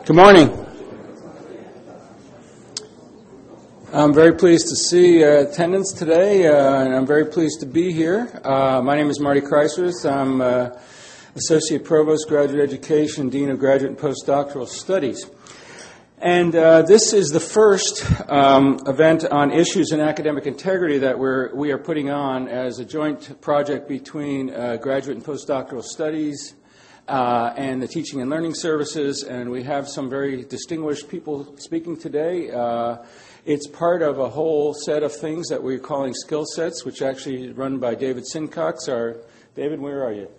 Good morning. I'm very pleased to see attendance today, and I'm very pleased to be here. My name is Marty Kreiswirth. I'm Associate Provost, Graduate Education, Dean of Graduate and Postdoctoral Studies. And this is the first event on issues in academic integrity that we are putting on as a joint project between Graduate and Postdoctoral Studies and the Teaching and Learning Services, and we have some very distinguished people speaking today. It's part of a whole set of things that we're calling skill sets, which actually is run by David Sincox. David, where are you?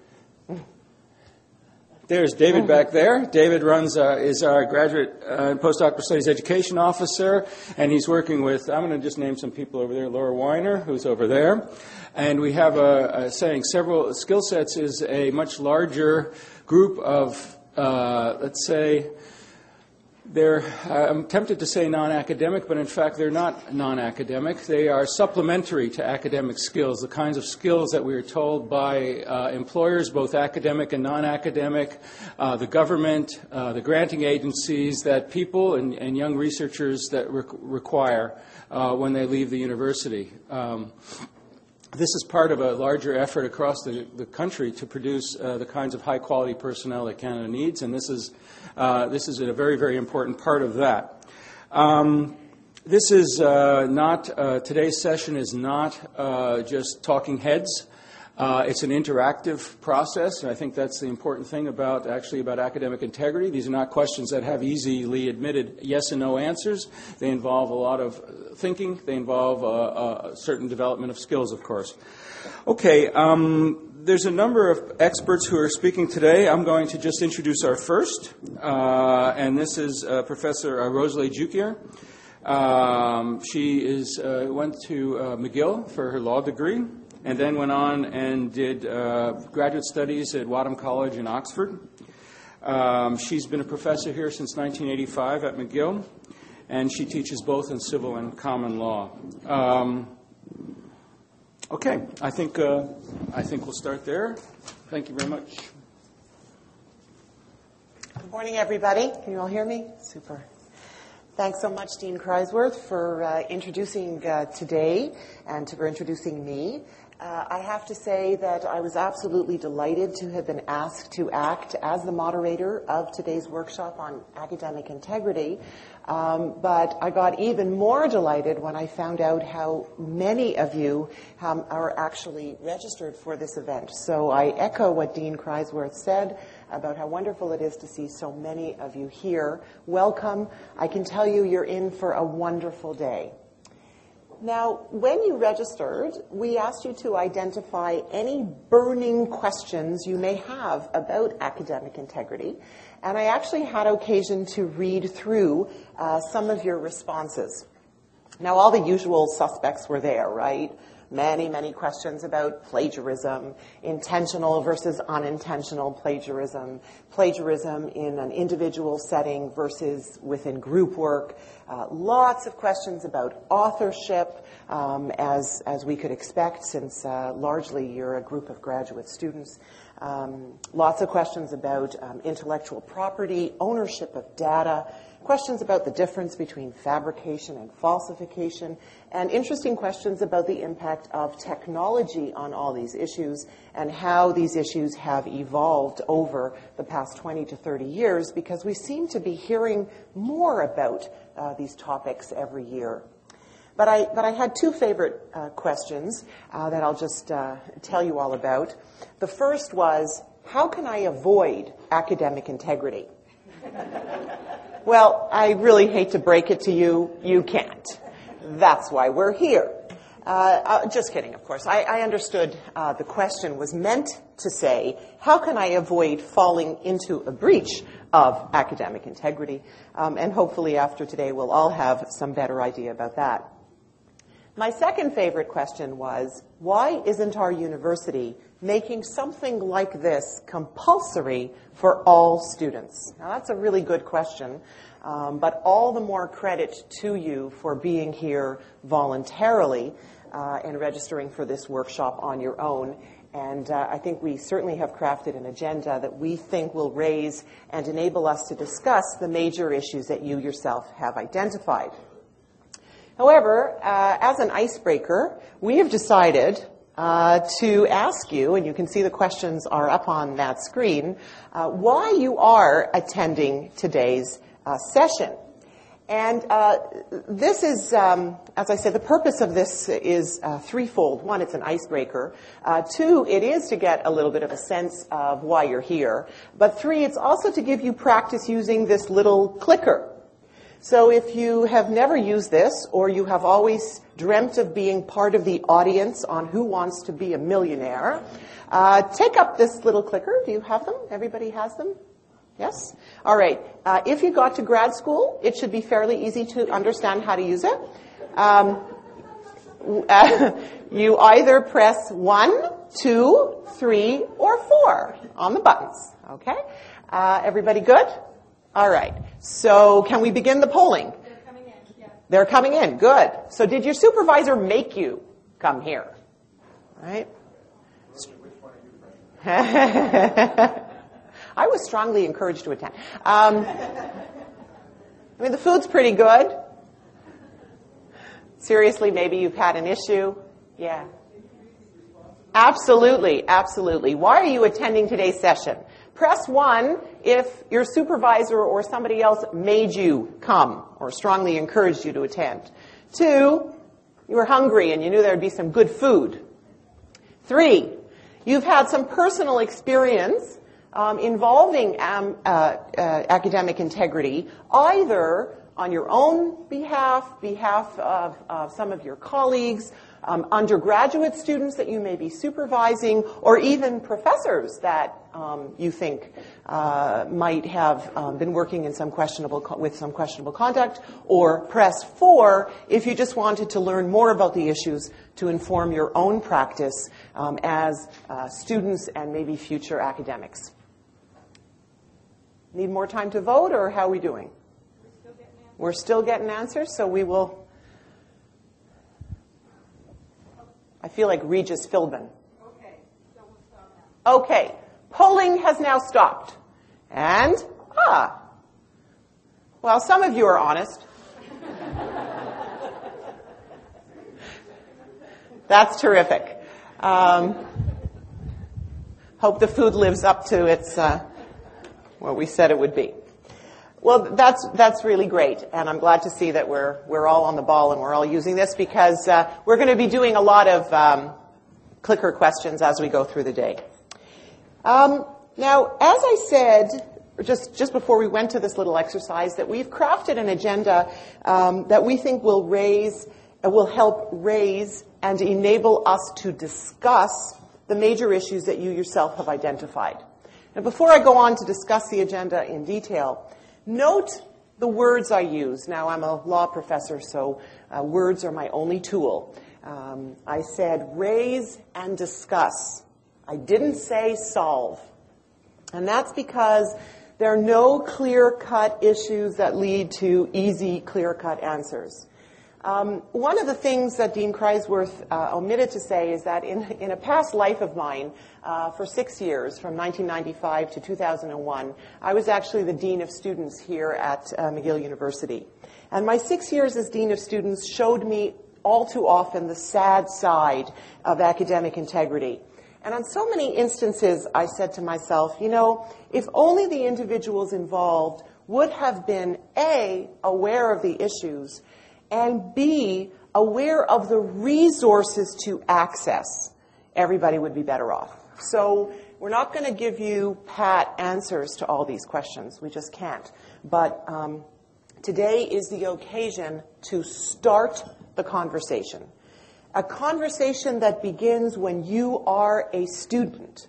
There's David back there. David is our Graduate and Postdoctoral Studies Education Officer, and he's working with, I'm going to just name some people over there, Laura Weiner, who's over there. And we have saying several skill sets is a much larger group of, let's say, I'm tempted to say non-academic, but in fact they're not non-academic. They are supplementary to academic skills, the kinds of skills that we are told by employers, both academic and non-academic, the government, the granting agencies, that people and young researchers that require when they leave the university. This is part of a larger effort across the country to produce the kinds of high-quality personnel that Canada needs, and this is a very, very important part of that. This is not today's session is not just talking heads. It's an interactive process, and I think that's the important thing about academic integrity. These are not questions that have easily admitted yes and no answers. They involve a lot of thinking. They involve a certain development of skills, of course. Okay, there's a number of experts who are speaking today. I'm going to just introduce our first, and this is Professor Rosalie Jukier. She went to McGill for her law degree, and then went on and did graduate studies at Wadham College in Oxford. She's been a professor here since 1985 at McGill, and she teaches both in civil and common law. Okay, I think we'll start there. Thank you very much. Good morning, everybody. Can you all hear me? Super. Thanks so much, Dean Kreiswirth, for introducing today and for introducing me. I have to say that I was absolutely delighted to have been asked to act as the moderator of today's workshop on academic integrity. But I got even more delighted when I found out how many of you are actually registered for this event. So I echo what Dean Kreiswirth said about how wonderful it is to see so many of you here. Welcome. I can tell you you're in for a wonderful day. Now, when you registered, we asked you to identify any burning questions you may have about academic integrity. And I actually had occasion to read through some of your responses. Now, all the usual suspects were there, right? Many, many questions about plagiarism, intentional versus unintentional plagiarism, plagiarism in an individual setting versus within group work, lots of questions about authorship, as we could expect, since largely you're a group of graduate students. Lots of questions about intellectual property, ownership of data, questions about the difference between fabrication and falsification, and interesting questions about the impact of technology on all these issues and how these issues have evolved over the past 20 to 30 years, because we seem to be hearing more about these topics every year. But I had two favorite questions that I'll just tell you all about. The first was, how can I avoid academic integrity? Well, I really hate to break it to you, you can't. That's why we're here. Just kidding, of course. I understood the question was meant to say, how can I avoid falling into a breach of academic integrity? And hopefully after today we'll all have some better idea about that. My second favorite question was, why isn't our university making something like this compulsory for all students? Now, that's a really good question, but all the more credit to you for being here voluntarily and registering for this workshop on your own. And I think we certainly have crafted an agenda that we think will raise and enable us to discuss the major issues that you yourself have identified. However, as an icebreaker, we have decided to ask you, and you can see the questions are up on that screen, why you are attending today's session. And this is, as I said, the purpose of this is threefold. One, it's an icebreaker. Two, it is to get a little bit of a sense of why you're here. But three, it's also to give you practice using this little clicker. So if you have never used this, or you have always dreamt of being part of the audience on Who Wants to Be a Millionaire, take up this little clicker. Do you have them? Everybody has them? Yes? All right. If you got to grad school, it should be fairly easy to understand how to use it. You either press 1, 2, 3, or 4 on the buttons. Okay? Everybody good? All right. So can we begin the polling? They're coming in, yeah. They're coming in. Good. So did your supervisor make you come here? All right? I was strongly encouraged to attend. I mean, the food's pretty good. Seriously, maybe you've had an issue. Yeah. Absolutely, absolutely. Why are you attending today's session? Press 1 if your supervisor or somebody else made you come or strongly encouraged you to attend. 2, you were hungry and you knew there would be some good food. 3, you've had some personal experience involving academic integrity, either on your own behalf of some of your colleagues, undergraduate students that you may be supervising, or even professors that you think might have been working in with some questionable conduct, or press 4 if you just wanted to learn more about the issues to inform your own practice as students and maybe future academics. Need more time to vote, or how are we doing? We're still getting answers, so we will. I feel like Regis Philbin. Okay, so we'll stop now. Okay, polling has now stopped. And, well, some of you are honest. That's terrific. Hope the food lives up to its what we said it would be. Well, that's really great, and I'm glad to see that we're all on the ball and we're all using this, because we're going to be doing a lot of clicker questions as we go through the day. Now, as I said just before we went to this little exercise, that we've crafted an agenda that we think will help raise and enable us to discuss the major issues that you yourself have identified. Now, before I go on to discuss the agenda in detail, note the words I use. Now, I'm a law professor, so words are my only tool. I said raise and discuss. I didn't say solve. And that's because there are no clear-cut issues that lead to easy, clear-cut answers. One of the things that Dean Kreisworth omitted to say is that in a past life of mine, for 6 years, from 1995 to 2001, I was actually the Dean of Students here at McGill University. And my 6 years as Dean of Students showed me all too often the sad side of academic integrity. And on so many instances, I said to myself, if only the individuals involved would have been, A, aware of the issues, and B, aware of the resources to access, everybody would be better off. So we're not going to give you pat answers to all these questions. We just can't. But today is the occasion to start the conversation. A conversation that begins when you are a student,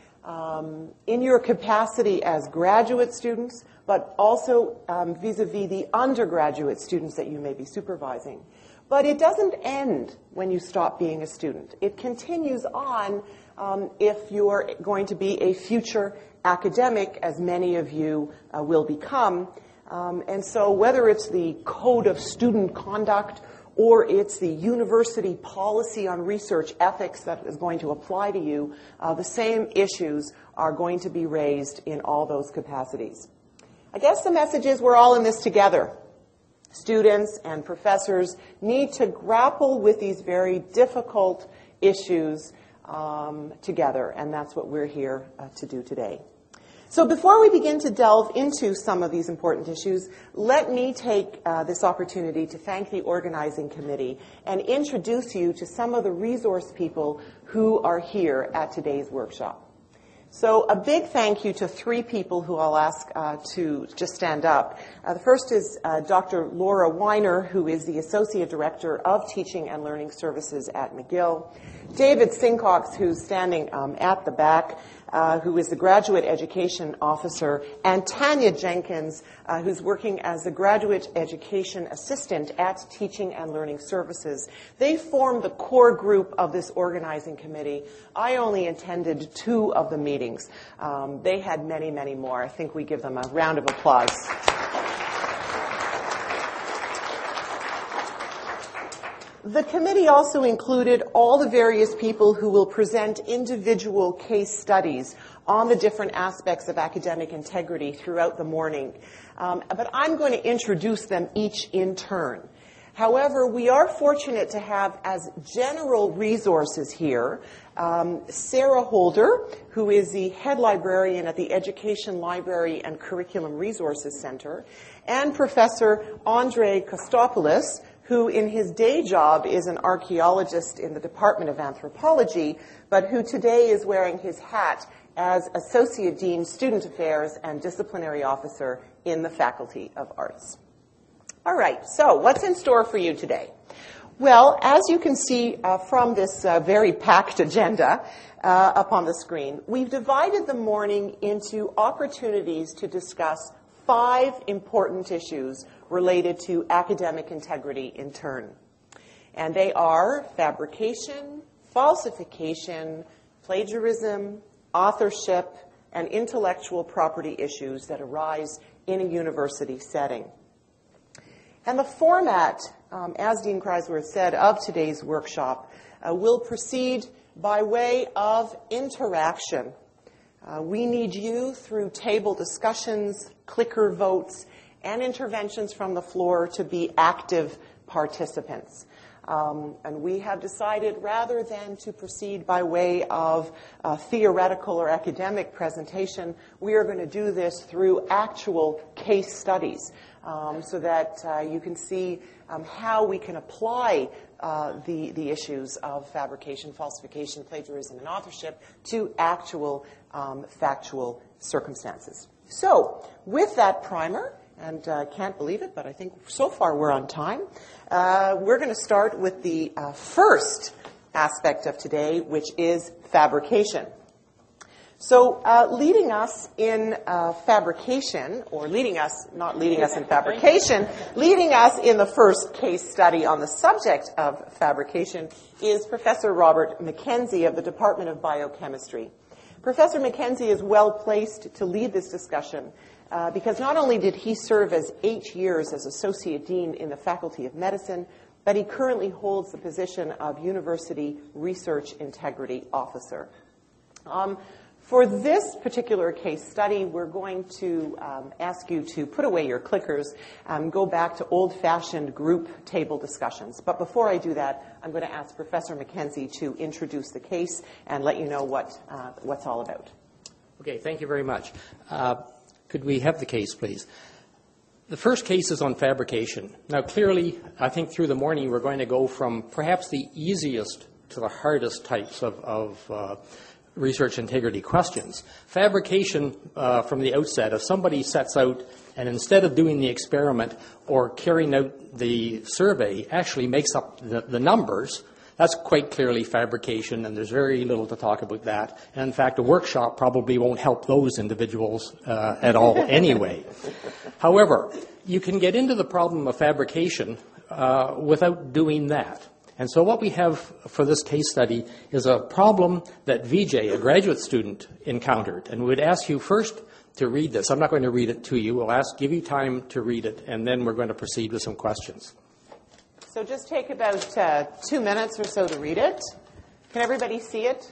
in your capacity as graduate students, but also vis-a-vis the undergraduate students that you may be supervising. But it doesn't end when you stop being a student. It continues on if you're going to be a future academic, as many of you will become. And so whether it's the code of student conduct or it's the university policy on research ethics that is going to apply to you, the same issues are going to be raised in all those capacities. I guess the message is we're all in this together. Students and professors need to grapple with these very difficult issues together, and that's what we're here to do today. So before we begin to delve into some of these important issues, let me take this opportunity to thank the organizing committee and introduce you to some of the resource people who are here at today's workshop. So a big thank you to three people who I'll ask to just stand up. The first is Dr. Laura Weiner, who is the Associate Director of Teaching and Learning Services at McGill. David Sincox, who's standing at the back, who is the Graduate Education Officer, and Tanya Jenkins, who's working as the Graduate Education Assistant at Teaching and Learning Services. They form the core group of this organizing committee. I only attended 2 of the meetings. They had many, many more. I think we give them a round of applause. The committee also included all the various people who will present individual case studies on the different aspects of academic integrity throughout the morning. But I'm going to introduce them each in turn. However, we are fortunate to have as general resources here Sarah Holder, who is the head librarian at the Education Library and Curriculum Resources Center, and Professor Andre Kostopoulos, who in his day job is an archaeologist in the Department of Anthropology, but who today is wearing his hat as Associate Dean, Student Affairs, and Disciplinary Officer in the Faculty of Arts. All right, so what's in store for you today? Well, as you can see from this very packed agenda up on the screen, we've divided the morning into opportunities to discuss 5 important issues related to academic integrity in turn. And they are fabrication, falsification, plagiarism, authorship, and intellectual property issues that arise in a university setting. And the format, as Dean Kreisworth said, of today's workshop will proceed by way of interaction. We need you through table discussions, clicker votes, and interventions from the floor to be active participants. And we have decided rather than to proceed by way of theoretical or academic presentation, we are going to do this through actual case studies so that you can see how we can apply the issues of fabrication, falsification, plagiarism, and authorship to actual factual circumstances. So with that primer, and can't believe it, but I think so far we're on time. We're going to start with the first aspect of today, which is fabrication. So leading us in fabrication, or leading us, not leading us in fabrication, leading us in the first case study on the subject of fabrication is Professor Robert Mackenzie of the Department of Biochemistry. Professor Mackenzie is well placed to lead this discussion because not only did he serve as 8 years as Associate Dean in the Faculty of Medicine, but he currently holds the position of University Research Integrity Officer. For this particular case study, we're going to ask you to put away your clickers and go back to old-fashioned group table discussions. But before I do that, I'm going to ask Professor Mackenzie to introduce the case and let you know what's all about. Okay, thank you very much. Could we have the case, please? The first case is on fabrication. Now, clearly, I think through the morning we're going to go from perhaps the easiest to the hardest types of research integrity questions. Fabrication, from the outset, if somebody sets out and instead of doing the experiment or carrying out the survey, actually makes up the numbers, that's quite clearly fabrication, and there's very little to talk about that. And in fact, a workshop probably won't help those individuals at all anyway. However, you can get into the problem of fabrication without doing that. And so what we have for this case study is a problem that Vijay, a graduate student, encountered. And we would ask you first to read this. I'm not going to read it to you. We'll give you time to read it, and then we're going to proceed with some questions. So just take about 2 minutes or so to read it. Can everybody see it?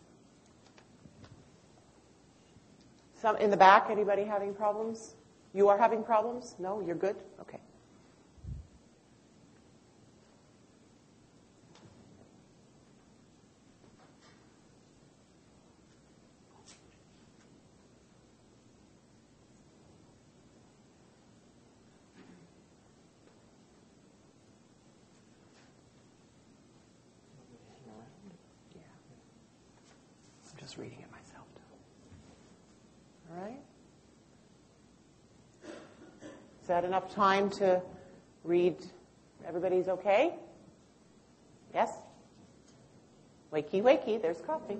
Some in the back, anybody having problems? You are having problems? No, you're good? Okay. I'm just reading it myself. All right. Is that enough time to read? Everybody's okay? Yes? Wakey, wakey, there's coffee.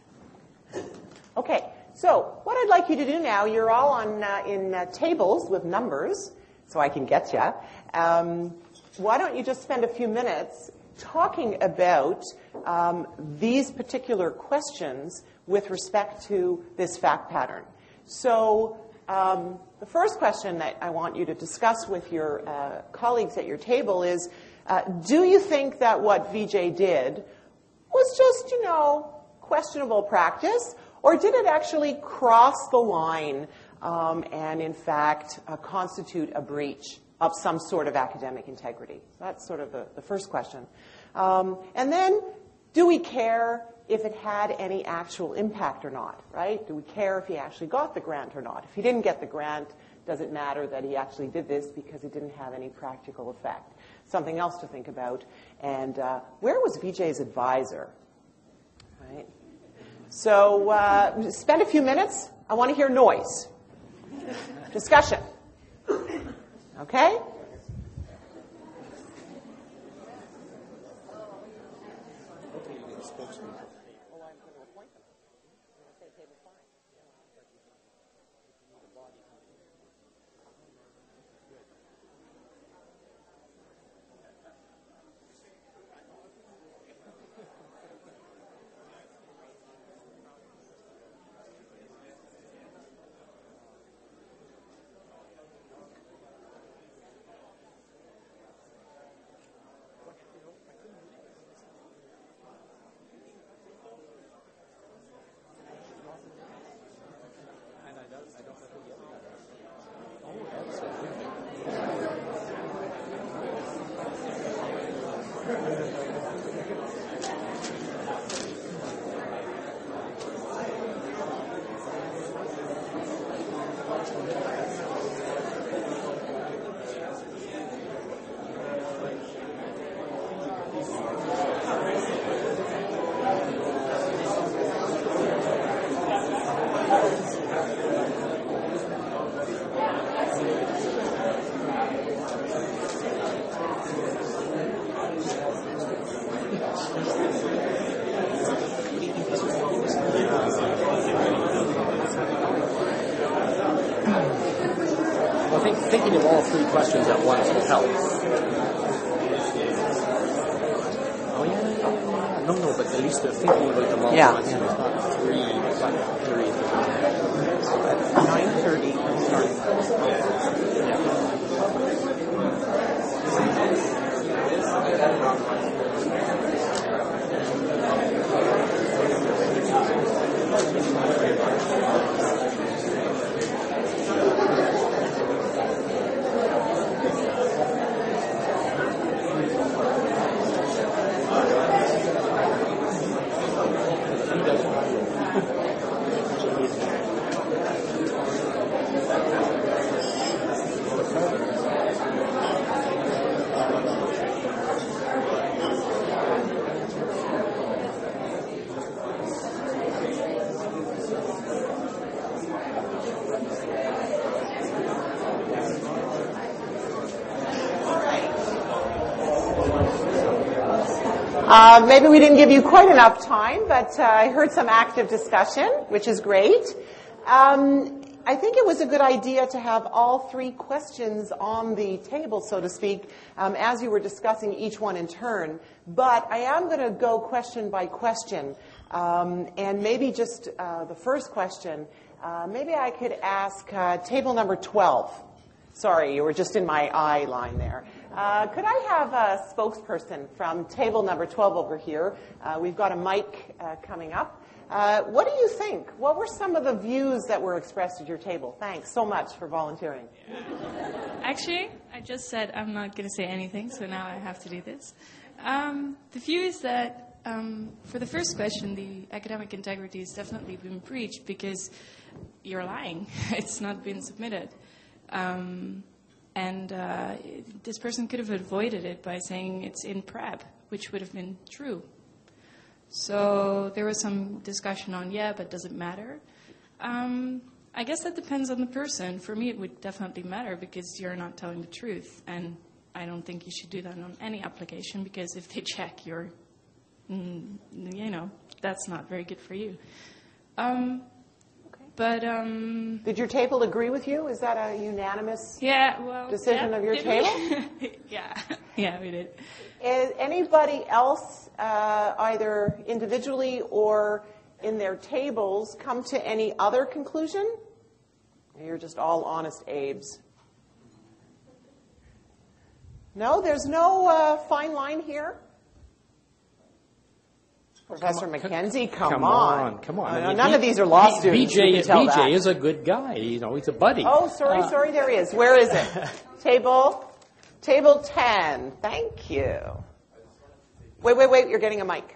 Okay, so what I'd like you to do now, you're all on in tables with numbers, so I can get you. Why don't you just spend a few minutes talking about these particular questions with respect to this fact pattern. So the first question that I want you to discuss with your colleagues at your table is, do you think that what Vijay did was just, questionable practice, or did it actually cross the line and, in fact, constitute a breach of some sort of academic integrity? That's sort of the first question. And then, do we care if it had any actual impact or not, right? Do we care if he actually got the grant or not? If he didn't get the grant, does it matter that he actually did this because it didn't have any practical effect? Something else to think about. And where was Vijay's advisor? Right? So spend a few minutes. I want to hear noise. Discussion. Okay? Thinking of all three questions at once will help. Oh, yeah. No, but at least they're thinking about them all at once. It's not three, but three. 9:30. Maybe we didn't give you quite enough time, but I heard some active discussion, which is great. I think it was a good idea to have all three questions on the table, so to speak, as you were discussing each one in turn. But I am going to go question by question. And maybe just the first question, maybe I could ask table number 12. Sorry, you were just in my eye line there. Could I have a spokesperson from table number 12 over here? We've got a mic coming up. What do you think? What were some of the views that were expressed at your table? Thanks so much for volunteering. Actually, I just said I'm not going to say anything, so now I have to do this. The view is that for the first question, the academic integrity has definitely been breached because you're lying. It's not been submitted. This person could have avoided it by saying it's in prep, which would have been true. So there was some discussion on, but does it matter? I guess that depends on the person. For me, it would definitely matter because you're not telling the truth. And I don't think you should do that on any application because if they check, that's not very good for you. But did your table agree with you? Is that a unanimous decision of your table? Yeah, we did. Is anybody else, either individually or in their tables, come to any other conclusion? You're just all honest Abes. No, there's no fine line here. Professor McKenzie, come on. I mean, none of these are law students. VJ is a good guy. He's a buddy. Oh, sorry, there he is. Where is it? Table 10. Thank you. Wait, you're getting a mic.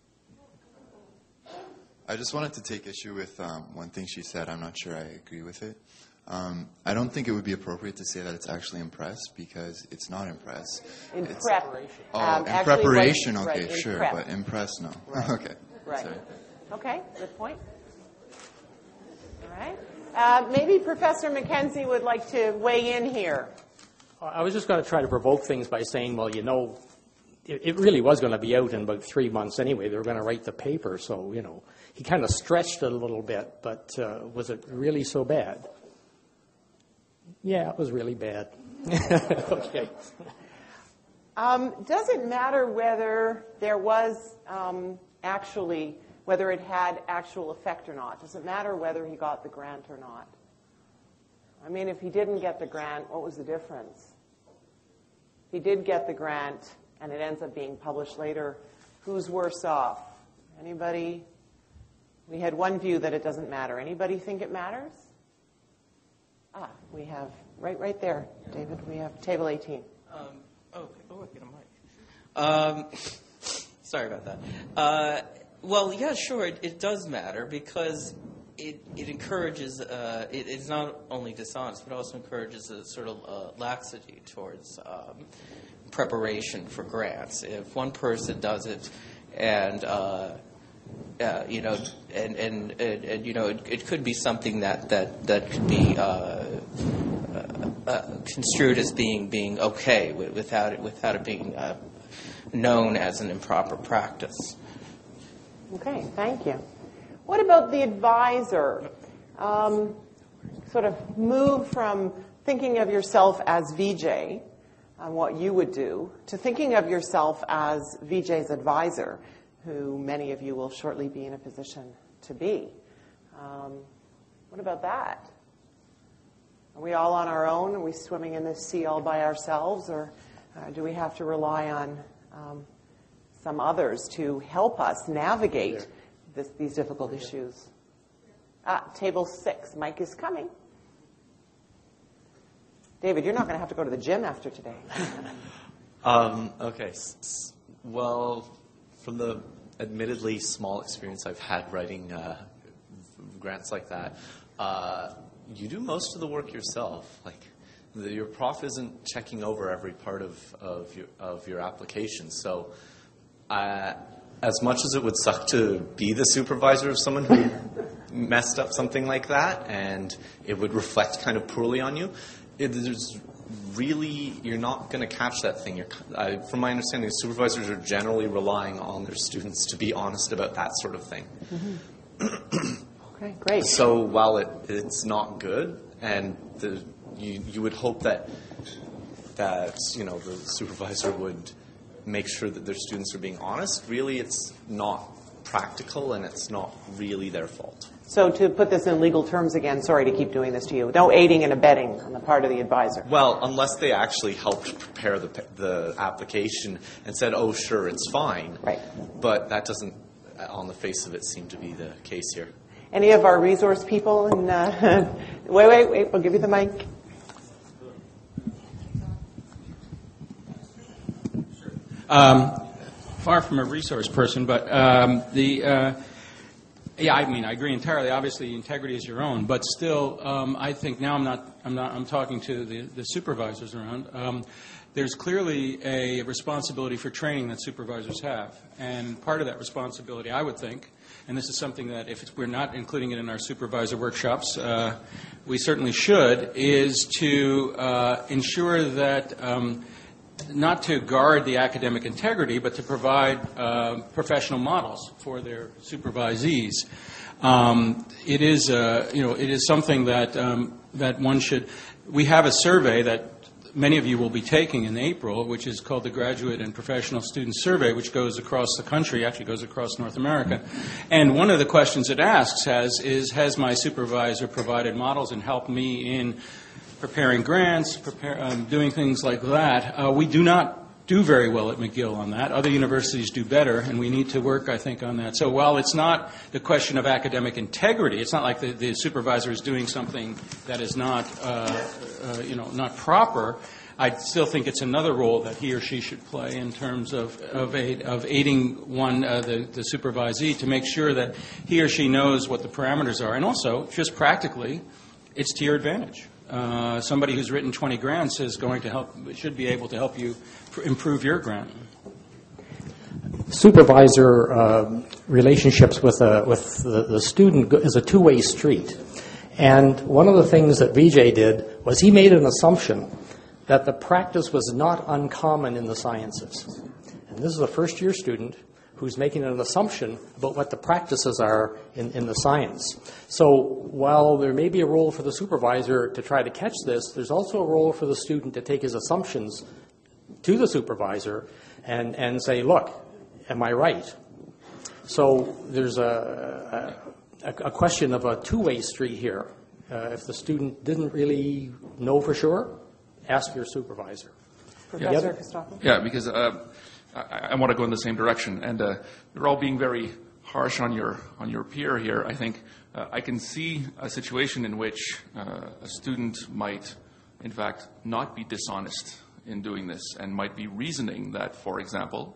I just wanted to take issue with one thing she said. I'm not sure I agree with it. I don't think it would be appropriate to say that it's actually in press because it's not in press. In prep. In preparation, okay, right, sure, prep. but in press, no. Right. Okay. Right. Sorry. Okay, good point. All right. Maybe Professor McKenzie would like to weigh in here. I was just going to try to provoke things by saying, it really was going to be out in about 3 months anyway. They were going to write the paper, so, he kind of stretched it a little bit, but was it really so bad? Yeah, it was really bad. Okay. Does it matter whether there was whether it had actual effect or not? Does it matter whether he got the grant or not? I mean, if he didn't get the grant, what was the difference? If he did get the grant and it ends up being published later, who's worse off? Anybody? We had one view that it doesn't matter. Anybody think it matters? We have right there, David. We have table 18. I get a mic. Sorry about that. Sure, it does matter because it encourages. It's not only dishonest, but also encourages a sort of laxity towards preparation for grants. If one person does it, and it could be something that could be construed as being okay without it being known as an improper practice. Okay, thank you. What about the advisor? Sort of move from thinking of yourself as VJ and what you would do to thinking of yourself as VJ's advisor, who many of you will shortly be in a position to be. What about that? Are we all on our own? Are we swimming in this sea all by ourselves? Or do we have to rely on some others to help us navigate these difficult issues? Table 6. Mike is coming. David, you're not going to have to go to the gym after today. Okay. Well, from the admittedly small experience I've had writing grants like that, you do most of the work yourself. Your prof isn't checking over every part of your application. So, as much as it would suck to be the supervisor of someone who messed up something like that, and it would reflect kind of poorly on you, you're not going to catch that thing. From my understanding, supervisors are generally relying on their students to be honest about that sort of thing. Mm-hmm. Okay, great. So while it's not good, and you would hope that the supervisor would make sure that their students are being honest, really it's not practical and it's not really their fault. So to put this in legal terms again, sorry to keep doing this to you, no aiding and abetting on the part of the advisor. Well, unless they actually helped prepare the application and said, oh, sure, it's fine. Right. But that doesn't, on the face of it, seem to be the case here. Any of our resource people? Wait, we'll give you the mic. Far from a resource person, but yeah, I mean, I agree entirely. Obviously, integrity is your own, but still, I think now I'm talking to the supervisors around. There's clearly a responsibility for training that supervisors have, and part of that responsibility, I would think, and this is something that if we're not including it in our supervisor workshops, we certainly should, is to ensure that not to guard the academic integrity, but to provide professional models for their supervisees. It is something that one should. We have a survey that many of you will be taking in April, which is called the Graduate and Professional Student Survey, which goes across the country, actually goes across North America. And one of the questions it asks has my supervisor provided models and helped me in preparing grants, doing things like that. We do not do very well at McGill on that. Other universities do better, and we need to work, I think, on that. So while it's not the question of academic integrity, it's not like the supervisor is doing something that is not, not proper. I still think it's another role that he or she should play in terms of aiding the supervisee to make sure that he or she knows what the parameters are. And also, just practically, it's to your advantage. Somebody who's written 20 grants should be able to help you improve your grant. Supervisor relationships with the student is a two-way street. And one of the things that Vijay did was he made an assumption that the practice was not uncommon in the sciences. And this is a first-year student who's making an assumption about what the practices are in the science. So while there may be a role for the supervisor to try to catch this, there's also a role for the student to take his assumptions to the supervisor and say, look, am I right? So there's a question of a two-way street here. If the student didn't really know for sure, ask your supervisor. Professor Christoffel? Yeah, because I want to go in the same direction, and you're all being very harsh on your peer here. I think I can see a situation in which a student might, in fact, not be dishonest in doing this, and might be reasoning that, for example,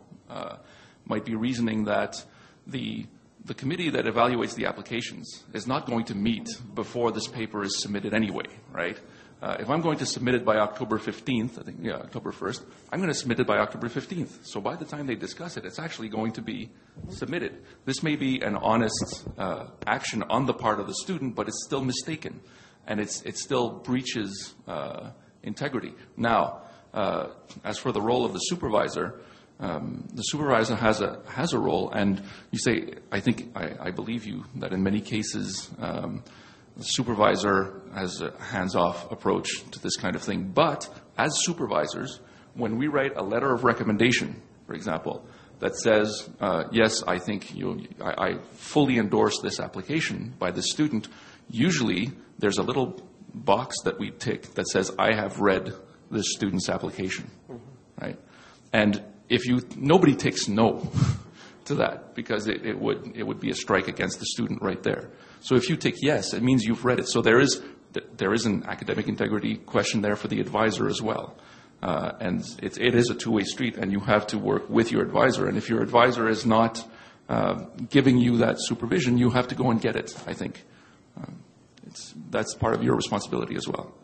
the committee that evaluates the applications is not going to meet before this paper is submitted anyway, right? If I'm going to submit it by October 15th, October 1st, I'm going to submit it by October 15th. So by the time they discuss it, it's actually going to be submitted. This may be an honest action on the part of the student, but it's still mistaken, and it still breaches integrity. Now, as for the role of the supervisor has a role, and you say, I believe you, that in many cases, the supervisor has a hands-off approach to this kind of thing. But as supervisors, when we write a letter of recommendation, for example, that says, yes, I think I fully endorse this application by the student, usually there's a little box that we tick that says, I have read this student's application, right? And nobody ticks no to that, because it would be a strike against the student right there. So if you tick yes, it means you've read it. So there is an academic integrity question there for the advisor as well. And it is a two-way street, and you have to work with your advisor. And if your advisor is not giving you that supervision, you have to go and get it, I think. That's part of your responsibility as well.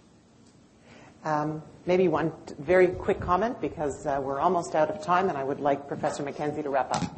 Maybe one very quick comment, because we're almost out of time, and I would like Professor Mackenzie to wrap up.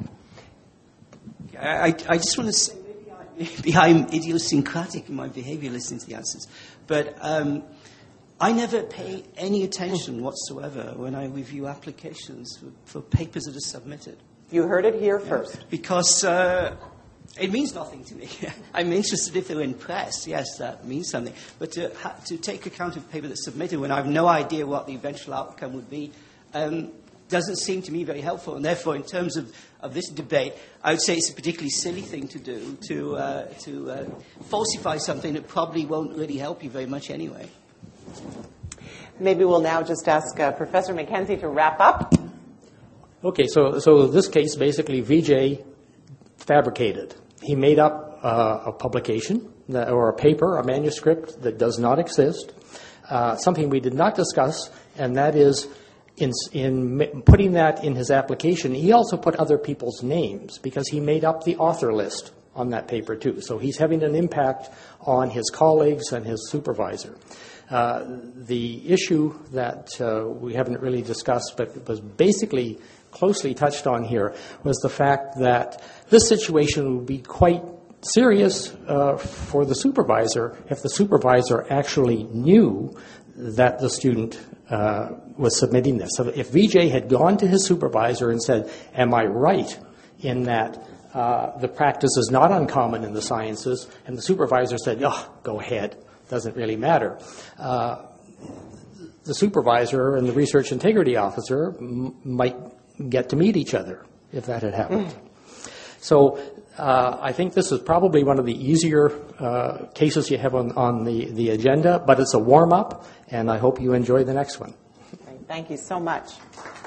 I just want to say, maybe I'm idiosyncratic in my behavior listening to the answers, but I never pay any attention whatsoever when I review applications for papers that are submitted. You heard it here first. Because it means nothing to me. I'm interested if they're in press. Yes, that means something. But to take account of paper that's submitted when I have no idea what the eventual outcome would be, doesn't seem to me very helpful. And therefore, in terms of this debate, I would say it's a particularly silly thing to do, to falsify something that probably won't really help you very much anyway. Maybe we'll now just ask Professor Mackenzie to wrap up. Okay, so this case, basically, VJ fabricated. He made up a publication or a paper, a manuscript that does not exist, something we did not discuss, and that is in putting that in his application, he also put other people's names because he made up the author list on that paper too. So he's having an impact on his colleagues and his supervisor. The issue that we haven't really discussed but was basically closely touched on here was the fact that this situation would be quite serious for the supervisor if the supervisor actually knew that the student was submitting this. So if VJ had gone to his supervisor and said, am I right in that the practice is not uncommon in the sciences, and the supervisor said, oh, go ahead, doesn't really matter, the supervisor and the research integrity officer might get to meet each other if that had happened. So I think this is probably one of the easier cases you have on the agenda, but it's a warm-up, and I hope you enjoy the next one. Thank you so much.